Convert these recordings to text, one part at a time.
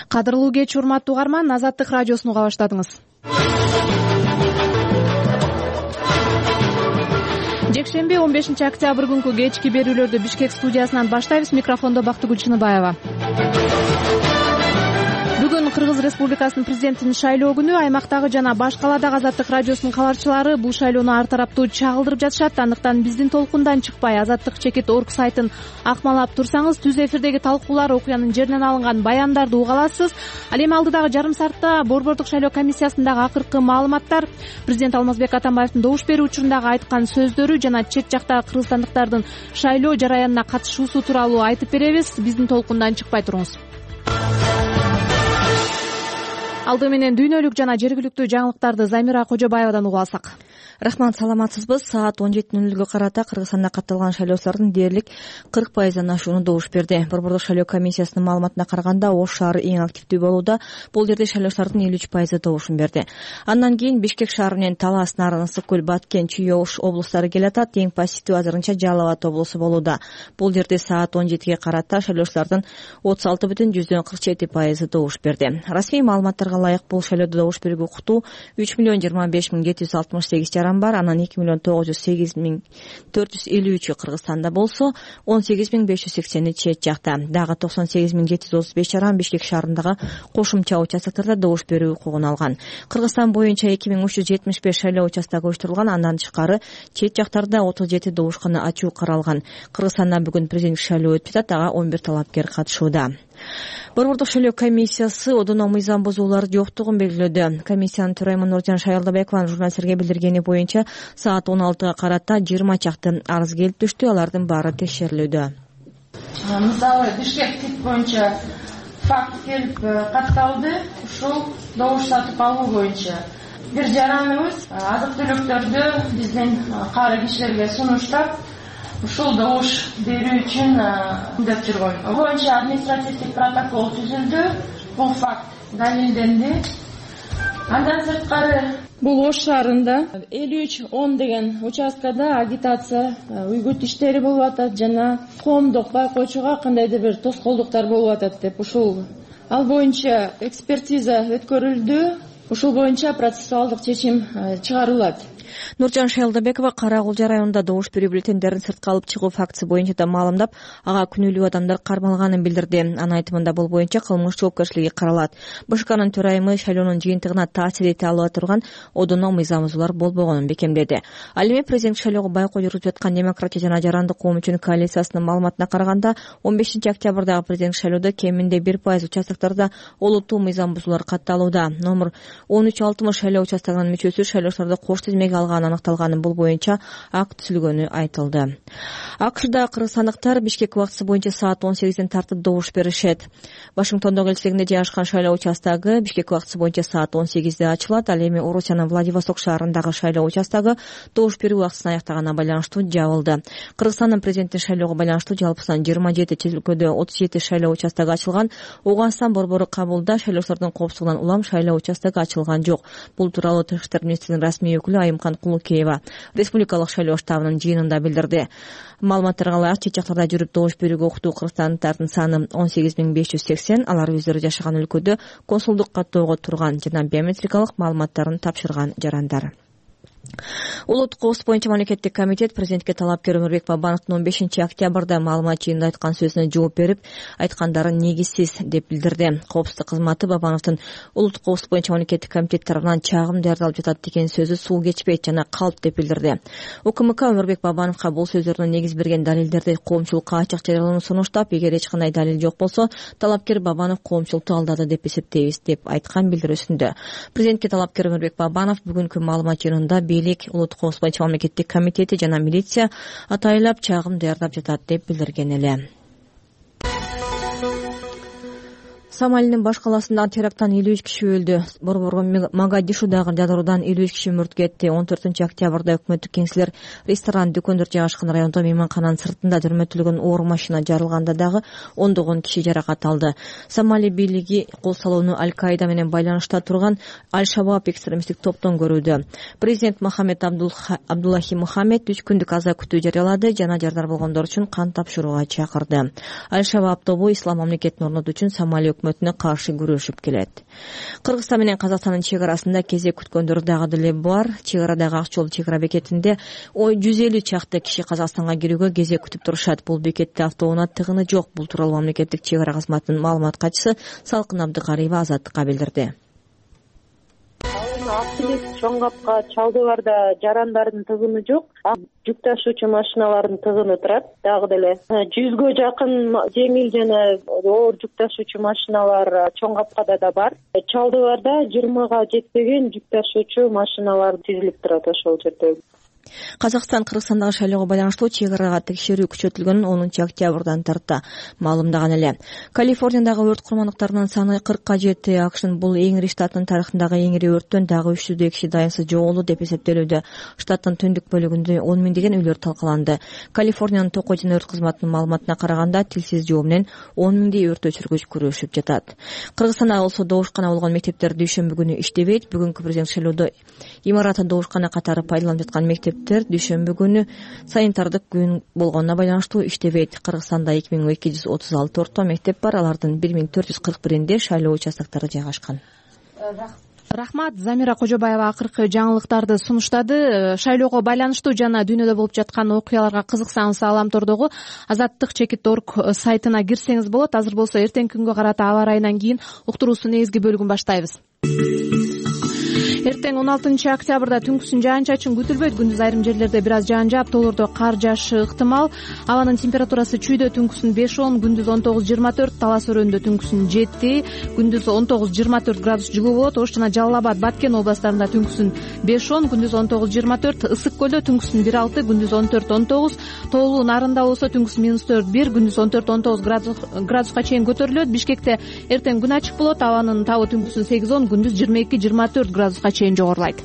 Кадырлуу кеч, урматтуу угарман, Азаттык радиосун уга баштадыңыз. Жекшемби 15 октябрь күнкү кечки берүүлөрдү Бишкек студиясынан баштайбыз. Микрофондо Бактыгүл Чыныбаева. Бүгүн Кыргыз Республикасынын президентин шайлоо күнү. Аймактагы жана баш каладагы Азаттык радиосунун кабарчылары бул шайлоону ар тараптуу чагылдырып жатышат. Андыктан биздин толкундан чыкпай Азаттык.org сайтын акмалап турсаңыз, түз эфирдеги талкуулар, окуянын жеринен алынган баяндарды уга аласыз. Ал эми алдыдагы жарым саатта Борбордук шайлоо комиссиясындагы акыркы маалыматтар, президент Алмазбек Атамбаевдин добуш берүү учурундагы айткан сөздөрү жана чет жактагы кыргызстандыктардын шайлоо жараянына катышуусу тууралуу айтып беребиз. Биздин толкундан чыкпай туруңуз. Алды менен дүйнөлүк жана жергиликтүү жаңылыктарды Замира Кожобаевадан угуп алсак. Рахмат, саламатсызбы? Саат 17:00 карата Кыргызстанда катталган шайлоочулардын дээрлик 40%-дан ашууну добуш берди. Борбордук шайлоо комиссиясынын маалыматына караганда, Ош шаары эң активдүү болууда. Бул жерде шайлоочулардын 53% добушун берди. Андан кийин Бишкек шаары менен Талас, Нарын, Ысык көл, Баткен, Чүй, Ош облустары келатат. Эң пассивдүү азырынча Жалал Абад облусу болууда. Бул жерде саат 17-ге карата шайлоочулардын 36,47% добуш берди. Расмий маалыматтарга ылайык бул шайлоодо добуш берүүгө укуктуу 3,25,768 жаран бар. Анан 2,908,453 Кыргызстанда болсо, 18,580 чет жакта. Дагы 98,735 жаран Бишкек шаарындагы кошумча участоктарда добуш берүү укугун алган. Кыргызстан боюнча 2375 шайлоо участогу оштурулган. Андан тышкары чет жактарда 37 добушкана ачуу каралган. Кыргызстанда бүгүн президенттик шайлоо өтүп жатат. Ага 11 талапкер катышууда. Борбордук шайлоо комиссиясы одоно мыйзам бузуулар жоктугун белгилөөдө. Комиссиянын төрайымы Нуржан Шайылдабекованын журналисттерге билдиргени боюнча, саат 16-га карата 20 чакты арыз келип түштү. Алардын баары текшерилүүдө. Мисалы, Бишкек тип боюнча факт келип катталды. Ушул добуш сатып алуу боюнча бир жараныбыз азык-түлүктөрдү биздин кары кишилерге сунуштап, ушул добуш берүү үчүн мындап жүргөн. Боюнча административдик протокол түзүлдү. Бул факт далилденди. Андан сырткары бул Ош шаарында 53-10 деген участкада агитация, уйгут иштери болуп атат жана коомдук байкоочуга кандайдыр бир тоскоолдуктар болуп атат деп ушул ал боюнча экспертиза өткөрүлдү. Ушул боюнча процессуалдык чечим чыгарылат. Нуржан Шайылдабекова Карагулжа районунда добуш берүү бюллетендерин сыртка алып чыгуу фактысы боюнча да маалымдап, ага күнөөлүү адамдар кармалганын билдирди. Анын айтымында бул боюнча кылмыш жоопкерчилиги каралат. БШКнын төрайымы шайлоонун жыйынтыгына таасир эте алып турган одоно мыйзам бузуулар болбогонун бекемдеди. Ал эми президент шайлоого байкоо жүргүзүп жаткан Демократия жана Жарандык коом үчүн коалициясынын маалыматына караганда, 15 октябрдагы президент шайлоодо кеминде 1% участоктарда олуттуу мыйзам бузуулар катталууда. Номер 1360 шайлоо участогунун мүчөсү шайлоочуларды кош тизмеге алган аныкталганы. Бул боюнча акт түзүлгөнү айтылды. АКШда кыргызстандыктар Бишкек убактысы боюнча саат 18ден тартып добуш беришет. Вашингтондогу элчилигинде жайгашкан шайлоо участогу Бишкек убактысы боюнча саат 18де ачылат. Ал эми Орусиянын Владивосток шаарындагы шайлоо участогу добуш берүү убактысын аяктаганына байланыштуу жабылды. Кыргызстандын президенттин шайлоого байланыштуу жалпысынан 27 чет өлкөдө 37 шайлоо участогу ачылган. Ооганстан борбору Кабулда шайлоочулардын коопсуздугунан улам шайлоо участогу ачылган жок. Бул тууралуу Тышкы иштер министринин расмий өкүлү Айымкан Кулукеева республикалык шайлоо штабынын жыйынында билдирди. Маалыматтарга ылайык, чет жактарда жүрүп добуш берүүгө укуктуу кыргызстандыктардын саны 18580. Алар өздөрү жашаган өлкөдө консулдук каттоого турган жана биометрикалык маалыматтарын тапшырган жарандар. Улуттук коопсуздук боюнча мамлекеттик комитет президентке талапкер Өмүрбек Бабановдун 15 октябрда маалымат жыйынында айткан сөзүнө жооп берип, айткандары негизсиз деп билдирди. Коопсуздук кызматы Бабановдун улуттук коопсуздук боюнча мамлекеттик комитет тарабынан чагым даярдалып жатат деген сөзү суу кечпейт жана калп деп билдирди. УКМК Өмүрбек Бабановго бул сөздөрүнө негиз берген далилдерди коомчулукка ачык жарыялоону сунуштап, эгер эч кандай далил жок болсо, талапкер Бабанов коомчулукту алдады деп эсептейбиз деп айткан билдирүүсүндө. Президентке талапкер Өмүрбек Бабанов бүгүнкү маалымат жыйынында бийлик, улуттук коопсуздук боюнча мамлекеттик комитети жана милиция атайлап чагым даярдап жатат деп билдирген эле. Сомалинин баш каласындагы теракттан 53 киши өлдү. Борборго Могадишудагы жадыруудан 53 киши мүрт кетти. 14 октябрда өкмөттүк кеңселер, ресторан, дүкөндөр жайгашкан райондо мейманкананын сыртында төрмөтүлгөн оор машина жарылганда дагы ондогон киши жаракат алды. Сомали бийлиги кол салууну Аль-Каида менен байланышта турган Аль-Шабаб экстремисттик топтон көрүүдө. Президент Мохаммед Абдуллахи Мухаммед 3 күндүк аза күтүү жарыялады жана жардар болгондор үчүн кан тапшырууга чакырды. Аль-Шабаб тобу ислам мамлекетин орнотуу үчүн Сомали өкмөтүнө каршы күрөшүп келет. Кыргызстан менен Казакстандын чек арасында кезек күткөндөр дагы деле бар. Чек арадагы ак жол чек ара бекетинде 150 чакты киши Казакстанга кирүүгө кезек күтүп турушат. Бул бекетте автоунаа тыгыны жок. Бул тууралуу мамлекеттик чек ара кызматынын маалымат катчысы Салкын Абдыкариева Азаттыкка билдирди. Ак Tilek, Чоң Капка, Чалдыбарда жарандардын тыгыны жок. Жүк ташуучу машиналардын тыгыны турат. Дагы деле 100гө жакын жеңил жана оор жүк ташуучу машиналар Чоң Капкада да бар. Чалдыбарда 20га жетпеген жүк ташуучу машиналар тизилип турат ошол жерде. Казакстан Кыргызстандагы шайлоого байланыштуу чек арага текшерүү күчөтүлгөнүн 10 октябрдан тарта маалымдаган эле. Калифорниядагы өрт курмандыктарынын саны 40га жетти. АКШнын бул эң ири штаттын тарыхындагы эң ири өрттөн дагы 300 киши дайынсыз жоголду деп эсептелүүдө. Штаттын түндүк бөлүгүндө 10 миңдеген үйлөр талкаланды. Калифорниянын Токой жана өрт кызматынын маалыматына караганда тилсиз жоо менен 10 миңдей өрт өчүргүч күрөшүп жатат. Кыргызстанда болсо добушкана болгон мектептер дүйшөмбү күнү иштебейт. Бүгүнкү президент шайлоодо имараты добушкана катары пайдаланып жаткан мектептер дүйшөмбү күнү санитардык күн болгонуна байланыштуу иштебейт. Кыргызстанда 2236 орто мектеп бар. Алардын 1441-inde шайлоо участоктору жайгашкан. Рахмат. Замира Кожобаева акыркы жаңылыктарды сунуштады. Шайлоого байланыштуу жана дүйнөдө болуп жаткан окуяларга кызыксаңыз Аламтордогу Азаттык.org сайтына кирсеңиз болот. Азыр болсо эртеңки күнгө карата аба ырайынан кийин уктуруусунун негизги бөлүгүн баштайбыз. Эртең 16 октябрда түнкүсүн жаан-чачын күтүлбөйт. Күндүз айрым жерлерде бир аз жаан жаап, тоолордо кар жаашы ыктымал. Абанын температурасы чүйдө түнкүсүн 5-10, күндүз 19-24, Талас өрөөнүндө түнкүсүн 7, күндүз 19-24 градус жылуу болот. Ош жана Жалал Абад, Баткен областарында түнкүсүн 5-10, күндүз 19-24, Ысык көлдө түнкүсүн 1-6, күндүз 14-19, Тоолуу Нарында болсо түнкүсүн -4-1, күндүз 14-19 градуска чейин көтөрүлөт. Бишкекте эртең күн ачык болот. Абанын табы түнкүсүн 8-10, күндүз 22-24 градуска чейин жогорулайт.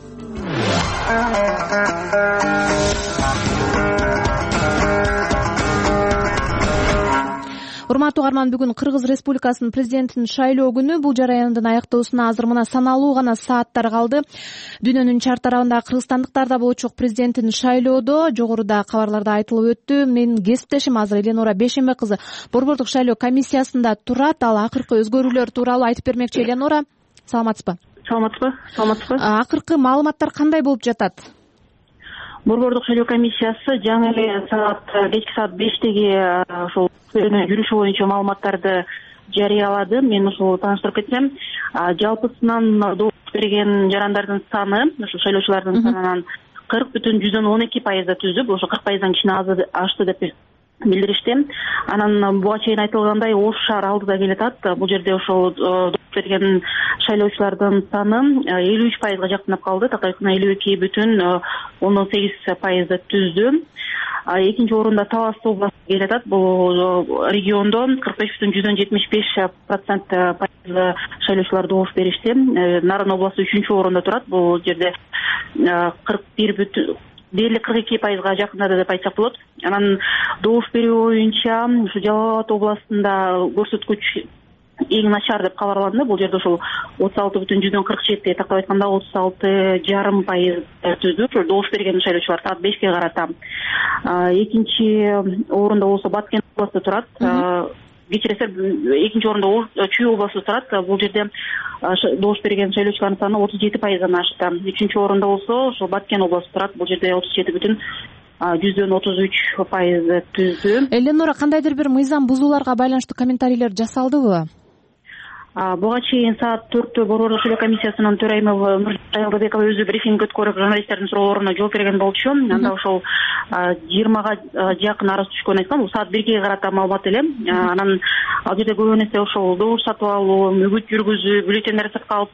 Урматтуу угарман, бүгүн Кыргыз Республикасынын президентинин шайлоо күнү. Бул жараяндын аяктоосуна азыр мына саналуу гана сааттар калды. Дүйнөнүн чар тарабында кыргызстандыктар да болчок президенттин шайлоодо. Жогоруда кабарларда айтылып өттү. Менин кесиптешим азыр Эленора Бешенбек кызы Борбордук шайлоо комиссиясында турат. Ал акыркы өзгөрүүлөр тууралуу айтып бермекчи. Эленора, саламатсызбы? Саламатсызбы. Акыркы маалыматтар кандай болуп жатат? Борбордук шайлоо комиссиясы жаңы эле кечки саат 5-теги ошол жүрүшү боюнча маалыматтарды жарыялады. Мен ушул тааныштырып кетсем, жалпысынан добуш берген жарандардын саны, ушул шайлоочулардын санынан 40,12% түзүп, ошо 40%дан кичине ашты деп билдиришти. Анан буга чейин айтылгандай Ош шаар алдыда келатат. Бул жерде ошол добуш берген шайлоочулардын саны 53%га жакындап калды. Такайкына 52,18% түздү. Экинчи орунда Талас областы келатат. Бул региондо 45,75% шайлоочулар добуш беришти. Нарын областы 3-орунда турат. Бул жерде 42%га жакындады деп айтсак болот. Анан добуш берүү боюнча ушу Жалал Абад областында көрсөткүч эң начар деп кабарланды. Бул жерде ошол 36,47, тактап айтканда 36,5% түздү. Ошол добуш берген шайлоочулар саат 5-ке карата. Экинчи орунда болсо Баткен областы турат. Кечиресиз, экинчи орунда Чүй областы турат. Бул жерде добуш берген шайлоочулардын саны 37%дан ашты. Үчүнчү орунда болсо ошол Баткен областы турат. Бул жерде 37,33% түздү. Эленора, кандайдыр бир мыйзам бузууларга байланыштуу комментарийлер жасалдыбы? Буга чейин саат 4-тө Борбордук шайлоо комиссиясынын төрайымы Нуржан Шайлдыбекова өзү брифинг өткөрүп журналисттердин суроолоруна жооп берген болчу. Анда ошол 20га жакын арыз түшкөнүн айткан. Бул саат 1-ге карата маалымат эле. Анан ал жерде көбүн эсе ошол добуш сатып алуу, үгүт жүргүзүү, бюллетендерди сыртка алып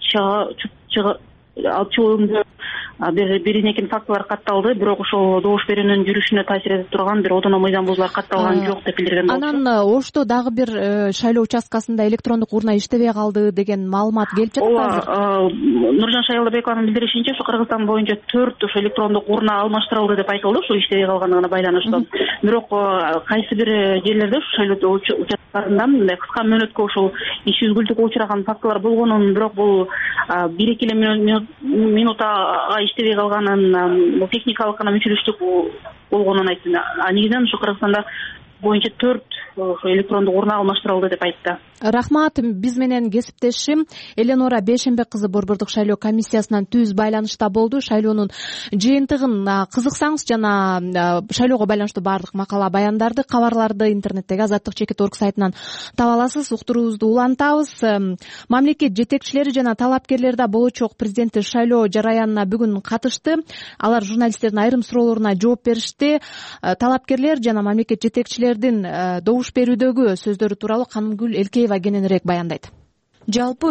чыгууда бир-экин фактылар катталды. Бирок ошол добуш берүүнүн жүрүшүнө таасир этип турган бир одоно мыйзам бузуулар катталган жок деп билдирген болчу. Анан Ошто дагы бир шайлоо участкасында электрондук урна иштебей калды деген маалымат келип жатат азыр. Нуржан Шайлдыбекованын билдиришинче, ушу Кыргызстан боюнча 4 ошо электрондук урна алмаштырылды деп айтылды, ушу иштебей калганына байланыштуу. Бирок кайсы бир жерлерде ушу шайлоо участкаларында мындай кыска мөөнөткө ошол иш үзгүлтүккө учураган фактылар болгонун, бирок бул 1-2 минутага иштебей калганын, бул техникалык гана мүчүлүштүк болгонун айтты. Негизинен ушу Кыргызстанда боюнча 4 электрондук урна алмаштырылды деп айтты. Рахмат. Биз менен кесиптешим Эленора Бейшенбек кызы Борбордук шайлоо комиссиясынан түз байланышта болду. Шайлоонун жыйынтыгын кызыксаңыз жана шайлоого байланыштуу баардык макала баяндарды, кабарларды интернеттеги azattik.org сайтынан таба аласыз. Уктуруубузду улантабыз. Мамлекет жетекчилери жана талапкерлер да болочок президенттик шайлоо жараянына бүгүн катышты. Алар журналисттердин айрым суроолоруна жооп беришти. Талапкерлер жана мамлекет жетекчилердин добуш берүүдөгү сөздөрү тууралуу Канымгүл Элкеева кененирээк баяндайт. Жалпы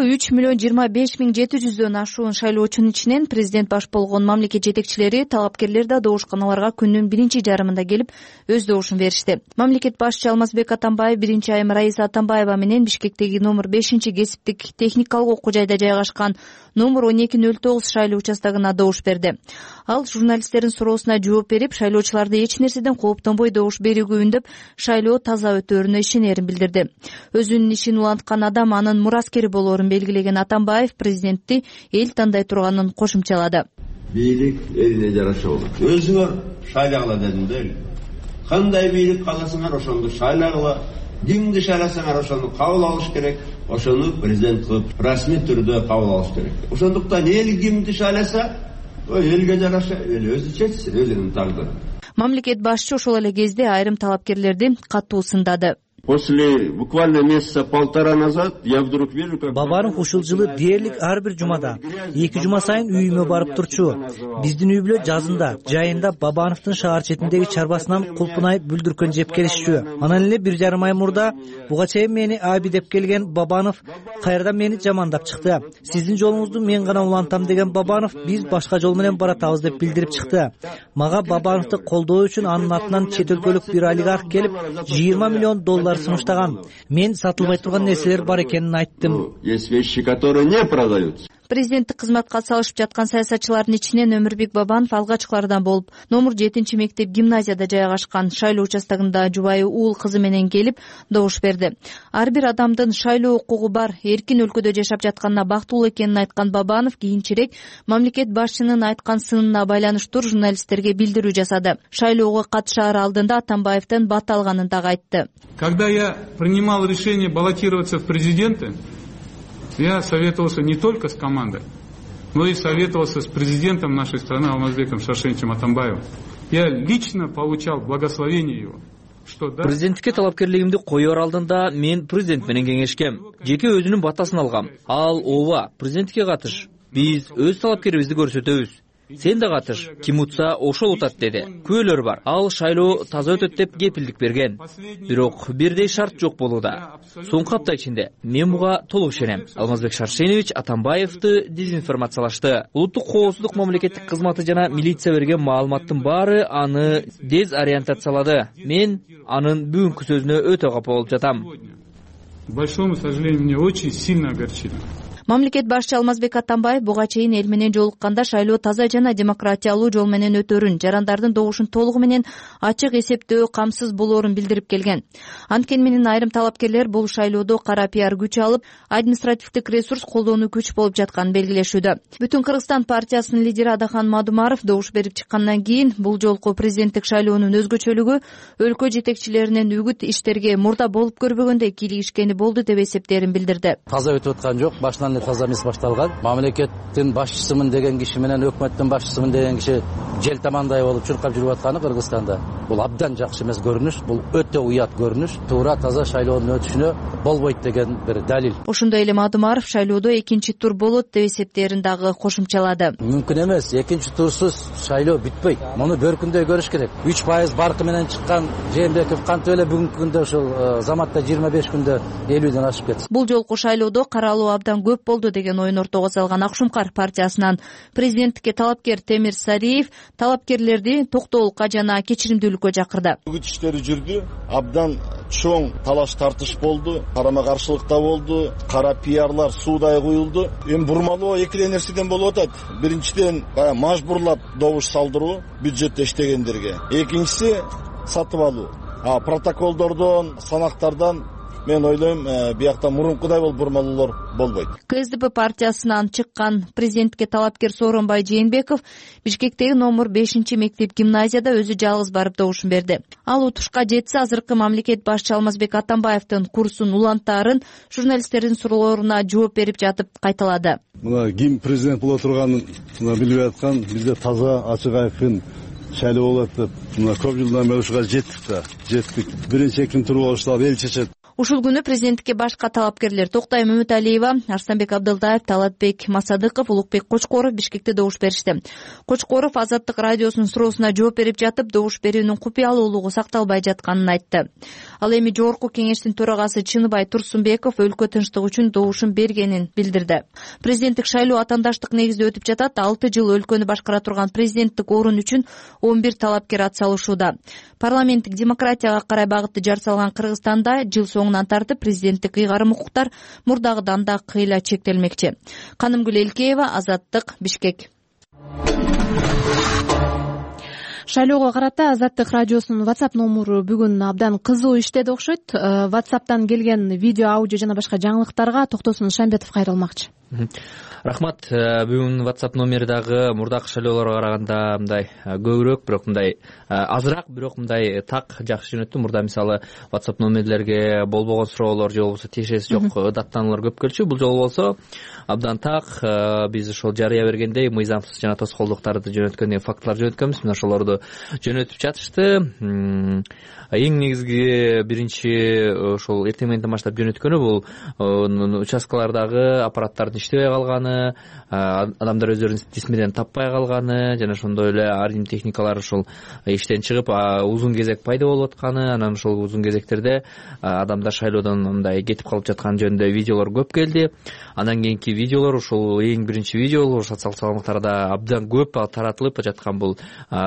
3,25,700 ашуун шайлоочунун ичинен президент баш болгон мамлекет жетекчилери, талапкерлер да добушканаларга күндүн биринчи жарымында келип өз добушун беришти. Мамлекет башчы Алмазбек Атамбаев биринчи айым Раиса Атамбаева менен Бишкектеги номер 5-кесиптик техникалык окуу жайда жайгашкан номер 1209 шайлоо участогуна добуш берди. Ал журналисттердин суроосуна жооп берип, шайлоочуларды эч нерседен кооптонбой добуш берүүгө үндөп, шайлоо таза өтөөрүнө ишенерин билдирди. Өзүнүн ишин уланткан адам анын мураскери болоорун белгилеген Атамбаев президентти эл тандай турганын кошумчалады. Бийлик элине жараша болот. Өзүңөр шайлагыла дедим да. Кандай бийлик каласыңар ошондо шайлагыла. Кимди шайласаңар ошону кабыл алыш керек. Ошону президент кылып расмий түрдө кабыл алыш керек. Ошондуктан эл кимди шайласа, элге жараша, эл өзү чечсин, өзүнүн тагдырын. Мамлекет башчы ошол эле кезде айрым талапкерлерди катуу сындады. После буквально месяца полтора назад я вдруг вижу, как Бабанов ушул жылы дээрлик ар бир жумада 2 жума сайын үйүмө барып турчу. Биздин үй бүлө жазында, жайында Бабановдун шаар четиндеги чарбасынан кулпунай бүлдүркөн жеп келишчү. Анан эле 1,5 ай мурда буга чейин мени аби деп келген Бабанов кайрадан мени жамандап чыкты. Сиздин жолуңузду мен гана улантам деген Бабанов биз башка жол менен баратабыз деп билдирип чыкты. Мага Бабановду колдоо үчүн анын атынан чет өлкөлүк бир олигарх келип $20 миллион сунуштаган. Мен сатылбай турган нерселер бар экенин айттым. Есть вещи, которые не продаются. Президенттик кызматка салышып жаткан саясатчылардын ичинен Өмүрбек Бабанов алгачкылардан болуп, номер 7-мектеп гимназияда жайгашкан шайлоо участогунда жубайы уул кызы менен келип добуш берди. Ар бир адамдын шайлоо укугу бар, эркин өлкөдө жашап жатканына бактылуу экенин айткан Бабанов кийинчерээк мамлекет башчынын айткан сынына байланыштуу журналисттерге билдирүү жасады. Шайлоого катышаар алдында Атамбаевден бат алганын дагы айтты. Когда я принимал решение баллотироваться в президенты, я советовался не только с командой, но и советовался с президентом нашей страны Алмазбеком Шаршеновичем Атамбаевым. Я лично получал благословение его. Президенттикке талапкерлигимди коёр алдында мен президент менен кеңешкем. Жеке өзүнүн батасын алгам. Ал ооба, президентке катыш. Биз өз талапкерибизди көрсөтөбүз. Сен да катыш, ким утса ошол утат деди. Күбөлөр бар. Ал шайлоо таза өтөт деп кепилдик берген. Бирок бирдей шарт жок болууда. Соңку апта ичинде мен буга толук ишенем. Алмазбек Шаршенович Атамбаевди дезинформациялашты. Улуттук коопсуздук мамлекеттик кызматы жана милиция берген маалыматтын баары аны дезориентациялады. Мен анын бүгүнкү сөзүнө өтө капа болуп жатам. К большому сожалению, мне очень сильно огорчило. Мамлекет башчы Алмазбек Атамбаев буга чейин эл менен жолукканда шайлоо таза жана демократиялуу жол менен өтөрүн, жарандардын добушун толугу менен ачык эсептөө камсыз болоорун билдирип келген. Анткени менен айрым талапкерлер бул шайлоодо кара пиар күч алып, административдик ресурс колдонуу күч болуп жатканын белгилешүүдө. Бүтүн Кыргызстан партиясынын лидери Адахан Мадумаров добуш берип чыккандан кийин бул жолку президенттик шайлоонун өзгөчөлүгү өлкө жетекчилеринин үгүт иштерге мурда болуп көрбөгөндөй кийлигишкени болду деп эсептерин билдирди. Таза өтүп аткан жок, башынан таза эмес башталган. Мамлекеттин башчысымын деген киши менен өкмөттүн башчысымын деген киши жел тамандай болуп чуркап жүрүп атканы Кыргызстанда бул абдан жакшы эмес көрүнүш, бул өтө уят көрүнүш. Туура таза шайлоонун өтүшүнө болбойт деген бир далил. Ошондой эле Мадумаров шайлоодо экинчи тур болот деп эсептерин дагы кошумчалады. Мүмкүн эмес, экинчи турсуз шайлоо бүтпөйт. Муну бөркүндөй көрүш керек. 3% баркы менен чыккан Жээнбеков кантип эле бүгүнкү күндө ушул заматта 25 күндө 50ден ашып кетти. Бул жолку шайлоодо каралуу абдан көп болду деген оюн ортого салган Акшумкар партиясынан президенттикке талапкер Темир Сариев талапкерлерди токтоолукка жана кечиримдүүлүккө чакырды. Үгүт иштери жүрдү, абдан чоң талаш тартыш болду, карама каршылык да болду, кара пиарлар суудай куюлду. Эми бурмалоо эки эле нерседен болуп атат. Биринчиден мажбурлап добуш салдыруу бюджетте иштегендерге, экинчиси сатып алуу. Протоколдордон, санактардан мен ойлойм биякта мурункудай болуп бурмалуулар болбойт. КСДП партиясынан чыккан президентке талапкер Сооронбай Жээнбеков Бишкектеги номер 5 мектеп гимназияда өзү жалгыз барып добушун берди. Ал утушка жетсе, азыркы мамлекет башчы Алмазбек Атамбаевдин курсун улантаарын журналисттердин суроолоруна жооп берип жатып кайталады. Мына ким президент боло турганын билип аткан, бизде таза ачык айкын шайлоо болот деп мына көп жылдан бери ушуга жеттик. Биринчи, экинчи тур болуштар эл чечет. Ушул күнү президентке башка талапкерлер Токтай Мөмөталиева, Арстанбек Абдылдаев, Талатбек Масадыков, Улукбек Кочкоров Бишкекте добуш беришти. Кочкоров Азаттык радиосунун суроосуна жооп берип жатып, добуш берүүнүн купуялуулугу сакталбай жатканын айтты. Ал эми жогорку кеңештин төрагасы Чыныбай Турсунбеков өлкө тынчтыгы үчүн добушун бергенин билдирди. Президенттик шайлоо атаандаштык негизде өтүп жатат. 6 жыл өлкөнү башкара турган президенттик орун үчүн 11 талапкер атсалышууда. Парламенттик демократияга карай багытты жар салган Кыргызстанда жыл соңунан тартып президенттик ыйгарым укуктар мурдагыдан да кыйла чектелмекчи. Канымгүл Элкеева, Азаттык, Бишкек. Шайлоого карата Азаттык радиосунун WhatsApp номуру бүгүн абдан кызуу иштеди окшойт. WhatsApp'тан келген видео, аудио жана башка жаңылыктарга Токтосун Шамбетов кайрылмакчы. Рахмат. Бүгүн WhatsApp номери дагы мурдакы шайлоолорго караганда мындай көбүрөөк, бирок мындай азыраак, бирок мындай так жакшы жөнөттү. Мурда мисалы WhatsApp номерлерге болбогон суроолор же болбосо тиешеси жок даттанулар көп келчү. Бул жолу болсо абдан так биз ошол жарыя бергендей мыйзамсыз жана тоскоолдуктарды жөнөткөн фактылар жөнөткөнбүз. Мына ошолорду жөнөтүп жатышты. Эң негизги биринчи ошол эртең мененден баштап жөнөткөнү бул участкалардагы аппараттардын иштебей калганы, адамдар өздөрүн тизмеден таппай калганы жана ошондой эле ардим техникалар ошол иштен чыгып узун кезек пайда болуп атканы, анан ошол узун кезектерде адамдар шайлоодон мындай кетип калып жаткан жөнүндө видеолор көп келди. Андан кийинки видеолор ошол эң биринчи видео социалдык саламаттарда абдан көп таратылып жаткан бул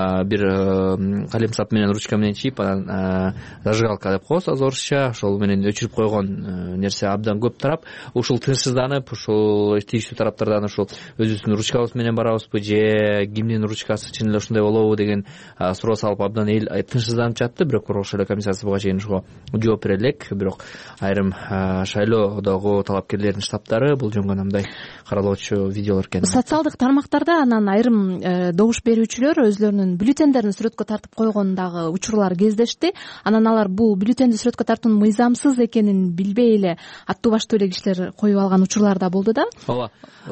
бир калемсап менен ручка менен чийип анан зажигалка деп коебуз орусча, ошол менен өчүрүп койгон нерсе абдан көп тарап, ушул тынчсызданып, ушул тийиштүү тараптардан ушул өзүбүздүн ручкабыз менен барабызбы же кимдин ручкасы чын эле ушундай болобу деген суроо салып абдан эл тынчсызданып жатты. Бирок Борбор шайлоо комиссиясы буга чейин ушуга жооп бере элек, бирок айрым шайлоодогу талапкерлердин штабтары бул жөнгө мындай каралоочу видеолор экен. Социалдык тармактарда анан айрым добуш берүүчүлөр өзлөрүнүн бюллетендерин сүрөткө тартып койгондагы учурлар кездешти. Анан алар бул бюллетенди сүрөткө тартуунун мыйзамсыз экенин билбей эле аттуу баштуу эле кишилер коюп алган учурлар да болду да. Ооба.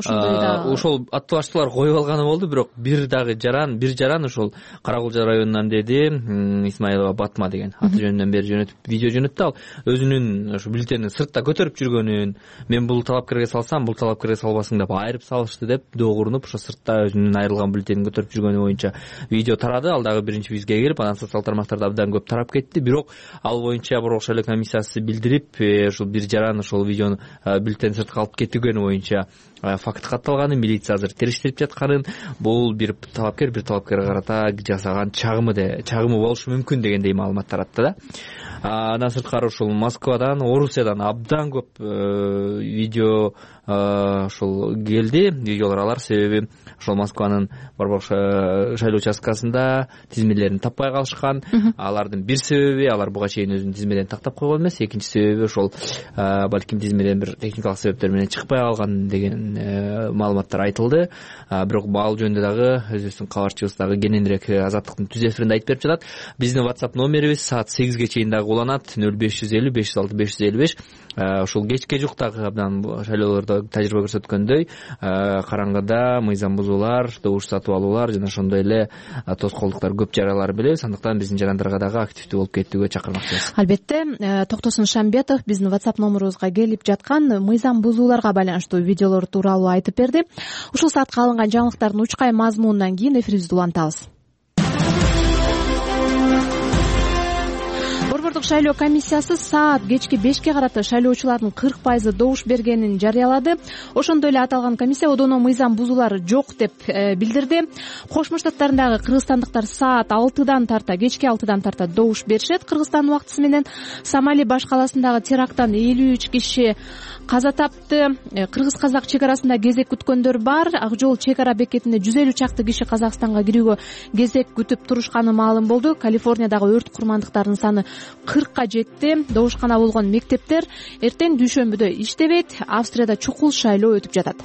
Ошол аттуу баштуулар коюп алганы болду, бирок бир жаран ошол Карагулжа районунан деди Исмаилова Батма деген аты жөнүнөн бери жөнөтүп видео жөнөттү. Ал өзүнүн ошо бюллетендин сыртта көтөрүп жүргөнүн, мен бул талапкерге салсам, бул талапкерге салбасың деп айырып салышты деп доогуруп ошо сыртта өзүнүн айрылган бюллетенин көтөрүп жүргөнү боюнча видео тарады. Ал дагы биринчи бизге келип, анан социал тармактарда абдан көп тарап кетти. Бирок ал боюнча Борбор шайлоо комиссиясы билдирип, ошол бир жаран ошол видеону бюллетен сыртка алып кетиргени боюнча факт катталганын, милиция азыр териштирип жатканын, бул бир талапкерге карата жасаган чагымы болушу мүмкүн дегендей маалымат таратты да. Андан сырткары ушул Москвадан, Орусиядан абдан көп видео ошол келди. Видеолор алар себеби ошол Москванын Борбор шайлоо участкасында тизмелерин таппай калышкан. Алардын бир себеби алар буга чейин өзүнүн тизмеден тактап койгон эмес, экинчи себеби ошол балким тизмеден бир техникалык себептер менен чыкпай калган деген маалыматтар айтылды. Бирок ал жөнүндө дагы өзүбүздүн кабарчыбыз дагы кененирээк Азаттыктын түз эфиринде айтып берип жатат. Биздин WhatsApp номерибиз саат 8ге чейин дагы уланат. 0550 506 555. Ушул кечке жуктагы абдан шайлоолордо тажрыйба көрсөткөндөй караңгыда мыйзам бузуулар, добуш сатып алуулар жана ошондой эле тоскоолдуктар көп жараларын билебиз. Андыктан биздин жарандарга дагы активдүү болуп кетүүгө чакырмакчыбыз. Албетте, Токтосун Шамбетов биздин WhatsApp номерубузга келип жаткан мыйзам бузууларга байланыштуу видеолор тууралуу айтып берди. Ушул саатка алынган жаңылыктардын учкай мазмунунан кийин эфирибизди улантабыз. Борбордук шайлоо комиссиясы саат кечки 5ке карата шайлоочулардын 40% добуш бергенин жарыялады. Ошондой эле аталган комиссия одоно мыйзам бузуулар жок деп билдирди. Кошмо Штаттарындагы кыргызстандыктар саат 6дан тарта, кечки 6дан тарта добуш беришет. Кыргызстан убактысы менен Сомали баш каласындагы теракттан 53 киши каза тапты. Кыргыз-казак чек арасында кезек күткөндөр бар. Ак жол чек ара бекетинде 150 чакты киши Казакстанга кирүүгө кезек күтүп турушканы маалым болду. Калифорниядагы өрт курмандыктарынын саны 40 жетти. Добушкана болгон мектептер эртең дүйшөмбүдө иштебейт. Австрияда чукул шайлоо өтүп жатат.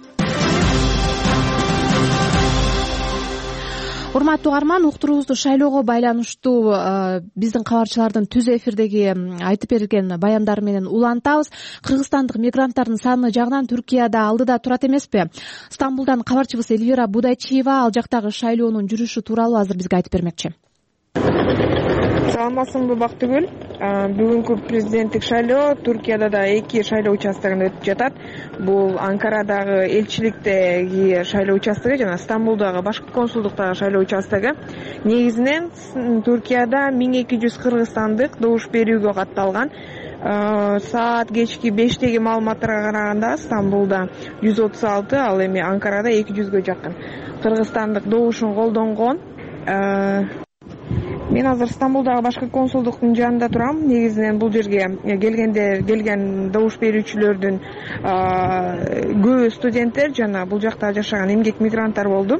Урматтуу угарман, уктуруубузду шайлоого байланыштуу биздин кабарчылардын түз эфирдеги айтып берген баяндары менен улантабыз. Кыргызстандык мигранттардын саны жагынан Түркияда алдыда турат эмеспи? Стамбулдан кабарчыбыз Эльвира Будайчиева ал жактагы шайлоонун жүрүшү тууралуу азыр бизге айтып бермекчи. Саламатсыңбы Бактыгүл? Бүгүнкү президенттик шайлоо Түркияда да 2 шайлоо участогунда өтүп жатат. Бул Анкарадагы элчиликтеги шайлоо участогу жана Стамбулдагы башкы консулдуктагы шайлоо участогу. Негизинен Түркияда 1200 кыргызстандык добуш берүүгө катталган. Саат кечки 5-теги маалыматтарга караганда Стамбулда 136, ал эми Анкарада 200гө жакын кыргызстандык добушун колдонгон. Мен азыр Стамбулдагы башкы консулдуктун жанында турам. Негизинен бул жерге келген добуш берүүчүлөрдүн көбү студенттер жана бул жакта жашаган эмгек мигранттар болду.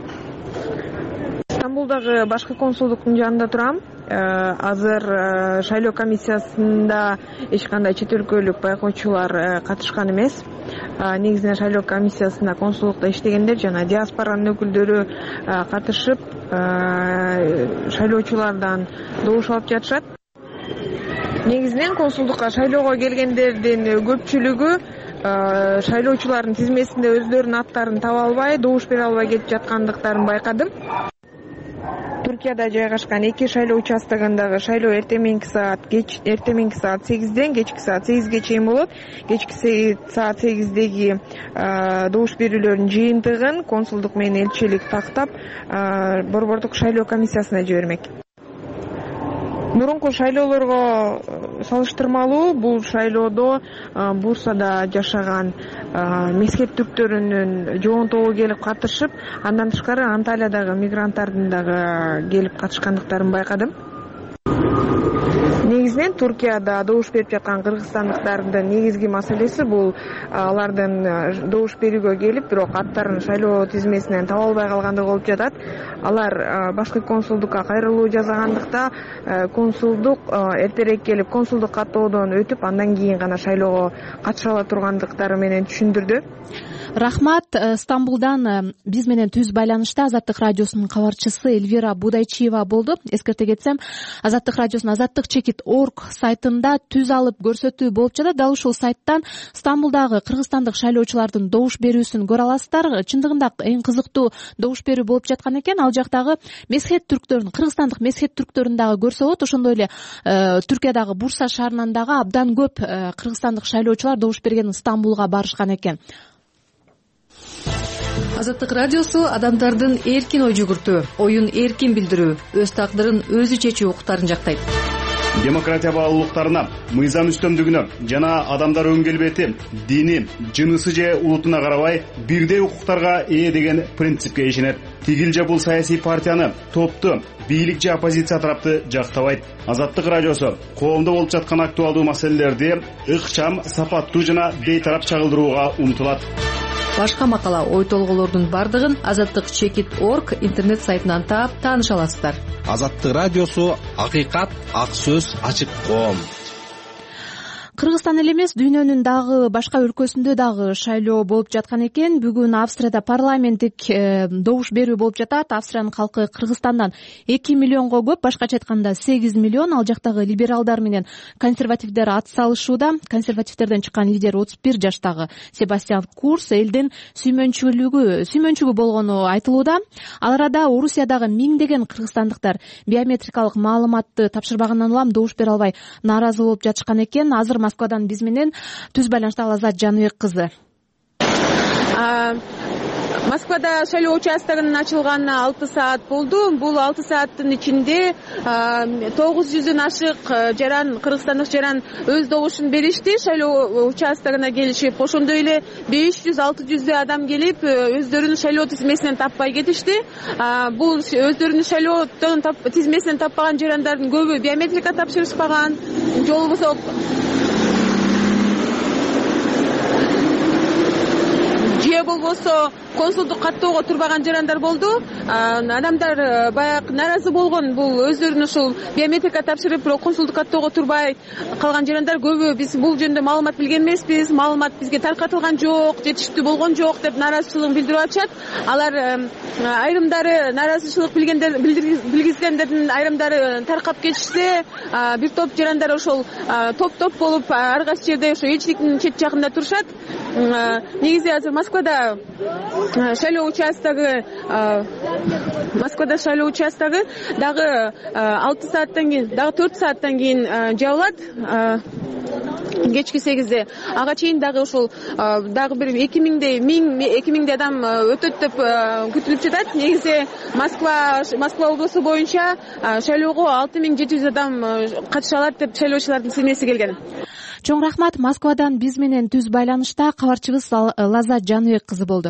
Стамбулдагы башкы консулдуктун жанында турам. Азыр шайлоо комиссиясында эч кандай чет өлкөлүк байкоочулар катышкан эмес. Негизинен шайлоо комиссиясында консулдукта иштегендер жана диаспоранын өкүлдөрү катышып шайлоочулардан добуш алып жатышат. Негизинен консулдукка шайлоого келгендердин көпчүлүгү шайлоочулардын тизмесинде өздөрүнүн аттарын таба албай, добуш бере албай кетип жаткандыктарын байкадым. Түркияда жайгашкан 2 шайлоо участогундагы шайлоо эртеңки саат 8ден кечки саат 8ге чейин болот. Кечки саат 8деги добуш берүүлөрдүн жыйынтыгын консулдук менен элчилик тактап борбордук шайлоо комиссиясына жибермек. Мурунку шайлоолорго салыштырмалуу бул шайлоодо Бурсада жашаган мексикет түрктөрүнүн жоон тобу келип катышып, андан тышкары Анталиядагы мигранттардын дагы келип катышкандыктарын байкадым. Негизинен Түркияда добуш берип жаткан кыргызстандыктардын негизги маселеси бул алардын добуш берүүгө келип, бирок аттарын шайлоо тизмесинен таба албай калгандыгы болуп жатат. Алар башкы консулдукка кайрылуу жасагандыкта консулдук эртерээк келип консулдук каттоодон өтүп, андан кийин гана шайлоого катыша ала тургандыктары менен түшүндүрдү. Рахмат. Стамбулдан биз менен түз байланышта Азаттык радиосунун кабарчысы Эльвира Будайчиева болду. Эскерте кетсем, Азаттык радиосунун azattikchekit.org сайтында түз алып көрсөтүү болуп жатат. Дал ушул сайттан Стамбулдагы кыргызстандык шайлоочулардын добуш берүүсүн көрө аласыздар. Чындыгында эң кызыктуу добуш берүү болуп жаткан экен. Ал жактагы месхет түрктөрүн, кыргызстандык месхет түрктөрүн дагы көрсө болот. Ошондой эле Түркиядагы Бурса шаарынан дагы абдан көп кыргызстандык шайлоочулар добуш берген Стамбулга барышкан экен. Азаттык радиосу адамдардын эркин ой жүгүртүү, оюн эркин билдирүү, өз тагдырын өзү чечүү укуктарын жактайт. Демократия баалуулуктарына, мыйзам үстөмдүгүнө жана адамдар өң келбети, дини, жынысы же улутуна карабай бирдей укуктарга ээ деген принципке ишенет. Тигил же бул саясий партияны, топту, бийлик же оппозиция тарапты жактабайт. Азаттык радиосу коомдо болуп жаткан актуалдуу маселелерди ыкчам, сапаттуу жана бейтарап чагылдырууга умтулат. Башка макала, ой толголордун бардыгын azattikchekit.org интернет сайтынан таап тааныша аласыздар. Азаттык радиосу акыйкат, ак сөз, ачык коом. Кыргызстан эле эмес, дүйнөнүн дагы башка өлкөсүндө дагы шайлоо болуп жаткан экен. Бүгүн Австрияда парламенттик добуш берүү болуп жатат. Австриянын халкы Кыргызстандан 2 миллионго көп, башкача айтканда 8 миллион. Ал жактагы либералдар менен консервативдер ат салышууда. Консервативдерден чыккан лидер 31 жаштагы Себастьян Курц элдин сүймөнчүгү болгону айтылууда. Ал арада Орусиядагы миңдеген кыргызстандыктар биометрикалык маалыматты тапшырбагандан улам добуш бере албай нааразы болуп жатышкан экен. Азыр Москвадан биз менен түз байланышта Алазат Жаныбек кызы. Москвада шайлоо участогунун ачылганына 6 саат болду. Бул 6 сааттын ичинде 900дөн ашык кыргызстандык жаран өз добушун беришти. Шайлоо участогуна келишип, ошондой эле 500-600 адам келип, өздөрүнүн шайлоо тизмесинен таппай кетишти. Бул өздөрүнүн шайлоо тизмесинен таппаган жарандардын көбү биометрика тапшырышпаган, же болбосо консулдук каттоого турбаган жарандар болду. Адамдар баягы нааразы болгон, бул өздөрүнүн ушул биометрика тапшырып, бирок консулдук каттоого турбай калган жарандар көбү биз бул жөнүндө маалымат билген эмеспиз, маалымат бизге таркатылган жок, жетиштүү болгон жок деп нааразычылыгын билдирип атышат. Алар айрымдары нааразычылык билгизгендердин айрымдары таркап кетишсе, бир топ жарандар ошол топ болуп ар кайсы жерде ошо элчиликтин чет жагында турушат. Негизи азыр Москвада шайлоо участогу дагы 6 сааттан кийин, дагы 4 сааттан кийин жабылат. Кечки 8-де. Ага чейин дагы ошол дагы бир 2000 адам өтөт деп күтүлүп жатат. Негизи Москва облусу боюнча шайлоого 6700 адам катыша алат деп шайлоочулардын тизмеси келген. Чоң рахмат. Москвадан биз менен түз байланышта кабарчыбыз Лазат Жаныбек кызы болду.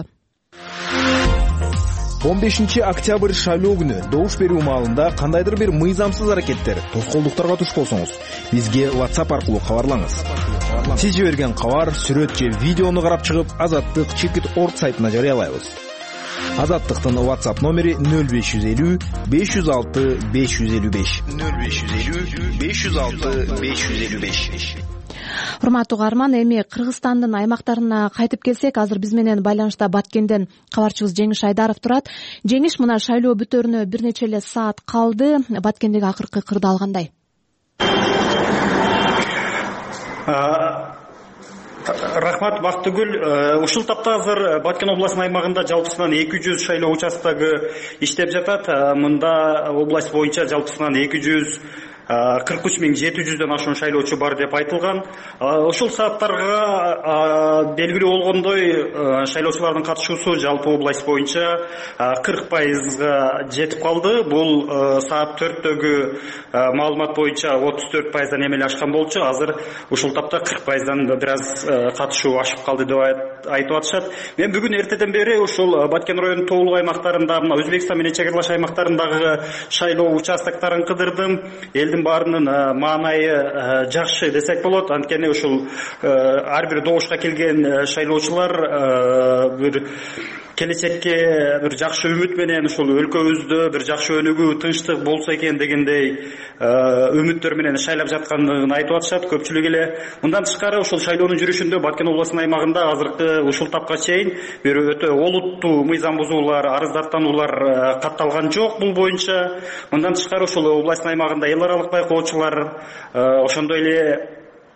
15 октябрь шайлоо күнү добуш берүү маалында кандайдыр бир мыйзамсыз аракеттер, тоскоолдуктарга туш болсоңуз, бизге WhatsApp аркылуу кабарлаңыз. Сиз жиберген кабар, сүрөт же видеону карап чыгып, Азаттык Чекит.org сайтына жарыялайбыз. Азаттыктын WhatsApp номери 0550 506 555. 0550 506 555. Урматтуу угарман, эми Кыргызстандын аймактарына кайтып келсек, азыр биз менен байланышта Баткенден кабарчыбыз Жеңиш Айдаров турат. Жеңиш, мына шайлоо бүтөрүнө бир нече эле саат калды. Баткендеги акыркы кырдаал кандай? Рахмат, Бактыгүл. Ушул тапта азыр Баткен областынын аймагында жалпысынан 200 шайлоо участогу иштеп жатат. Мында область боюнча жалпысынан 243.700дөн ашуун шайлоочу бар деп айтылган. Ошол сааттарга белгилүү болгондой шайлоочулардын катышуусу жалпы область боюнча 40%га жетип калды. Бул саат 4дөгү маалымат боюнча 34%дан эмеле ашкан болчу. Азыр ушул тапта 40%дан бир аз катышуу ашып калды деп айтып атышат. Мен бүгүн эртеден бери ушул Баткен районунун тоолук аймактарында, мына Өзбекстан менен чек аралаш аймактарындагы шайлоо участоктарын кыдырдым. Баарынын маанайы жакшы десек болот. Анткени ушул ар бир добушка келген шайлоочулар бир келечекке бир жакшы үмүт менен ушул өлкөбүздө бир жакшы өнүгүү, тынчтык болсо экен дегендей үмүттөр менен шайлап жаткандыгын айтып атышат көпчүлүк эле. Мындан тышкары ушул шайлоонун жүрүшүндө Баткен областынын аймагында азыркы ушул тапка чейин бир өтө олуттуу мыйзам бузуулар, арыздаттануулар катталган жок бул боюнча. Мындан тышкары ушул областтын аймагында эл аралык байкоочулар, ошондой эле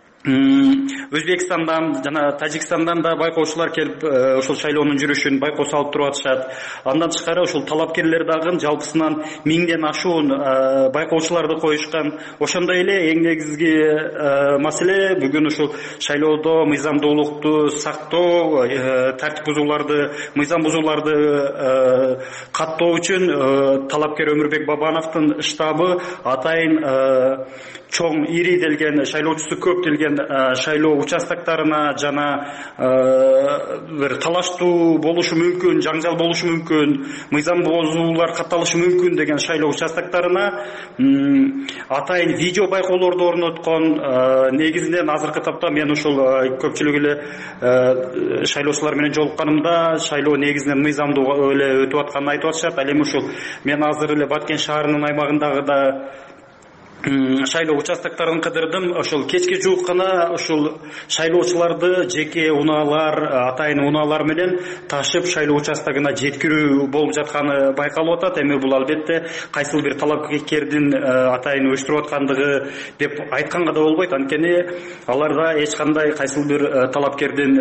Өзбекстандан жана Тажикстандан да байкоочулар келип ошол шайлоонун жүрүшүн байкоо салып туруп атышат. Андан тышкары ошол талапкерлер дагы жалпысынан 1000ден ашуун байкоочуларды коюшкан. Ошондой эле эң негизги маселе бүгүн ушул шайлоодо мыйзамдуулукту сактоо, тартип бузууларды, мыйзам бузууларды каттоо үчүн талапкер Өмүрбек Бабановдун штабы атайын чоң ири делген, шайлоочусу көп делген шайлоо участоктарына жана бир талаштуу болушу мүмкүн, жаңжал болушу мүмкүн, мыйзам бузуулар катталышы мүмкүн деген шайлоо участоктарына атайын видео байкоолорду орноткон. Негизинен азыркы тапта мен ушул көпчүлүк эле шайлоочулар менен жолукканымда шайлоо негизинен мыйзамдуу эле өтүп атканын айтып атышат. Ал эми ушул мен азыр эле Баткен шаарынын аймагындагы да шайлоо участоктарын кыдырдым. Ошол кечке жуук гана ушул шайлоочуларды жеке унаалар, атайын унаалар менен ташып шайлоо участогуна жеткирүү болуп жатканы байкалып атат. Эми бул албетте кайсыл бир талапкердин атайын өчтүрүп аткандыгы деп айтканга да болбойт. Анткени аларда эч кандай кайсыл бир талапкердин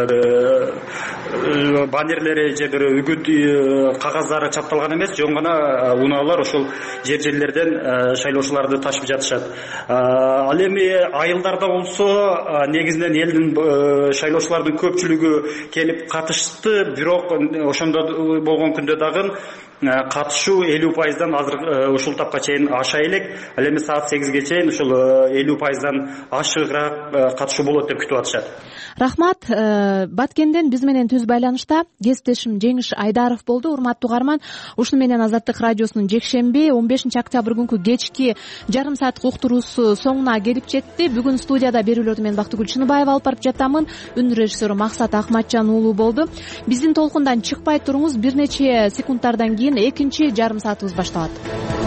баннерлери же бир үгүт кагаздары чапталган эмес. Жөн гана унаалар ошол жерлерден шайлоочуларды жатышат. Ал эми айылдарда болсо негизинен элдин шайлоочулардын көпчүлүгү келип катышты, бирок ошондо болгон күндө дагы катышуу 50%дан азыр ушул тапка чейин аша элек. Ал эми саат 8ге чейин ушул 50%дан ашыгыраак катышуу болот деп күтүп атышат. Рахмат. Баткенден биз менен түз байланышта кесиптешим Жеңиш Айдаров болду. Урматтуу угарман, ушуну менен Азаттык радиосунун жекшемби 15 октябрь күнкү кечки жарым сааттык уктуруусу соңуна келип жетти. Бүгүн студияда берүүлөрдү мен Бактыгүл Чыныбаева алып барып жатамын. Үн режиссеру Максат Ахматжан уулу болду. Биздин толкундан чыкпай туруңуз, бир нече секундтардан кийин экинчи жарым саатыбыз башталат.